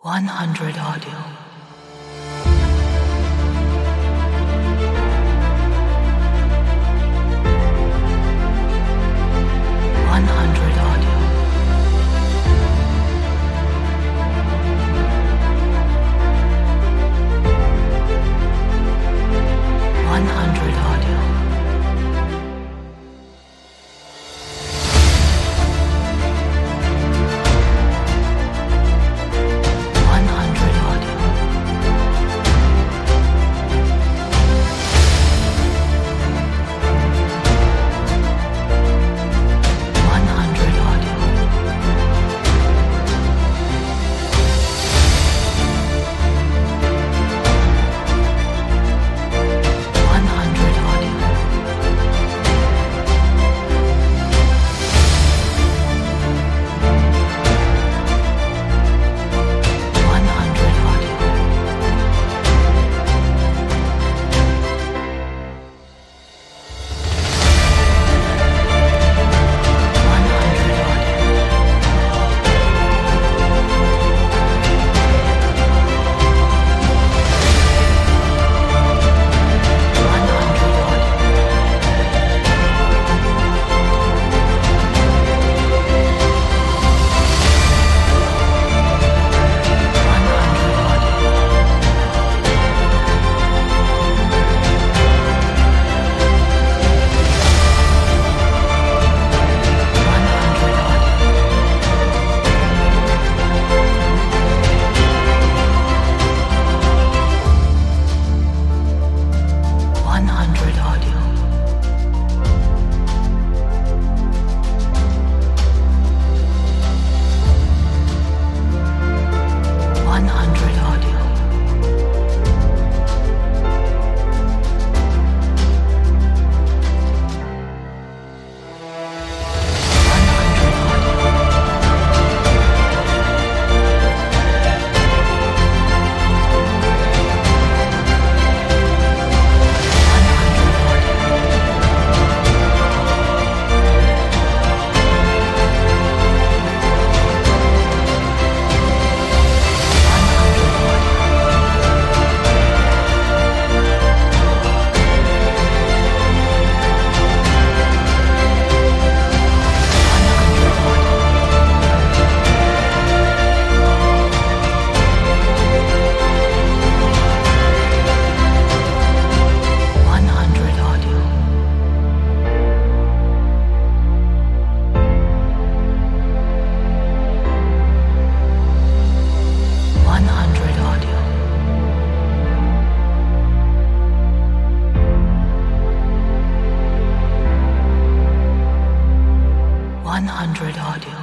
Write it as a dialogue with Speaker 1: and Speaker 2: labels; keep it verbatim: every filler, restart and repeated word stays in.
Speaker 1: one hundred Audio. one hundred Audio. one hundred Audio. one hundred Audio. one hundred Audio. one hundred Audio. one hundred Audio. one hundred Audio. one hundred Audio. one hundred Audio. one hundred Audio. one hundred Audio. one hundred Audio. one hundred Audio. one hundred Audio. one hundred one hundred Audio. one hundred Audio. one hundred Audio.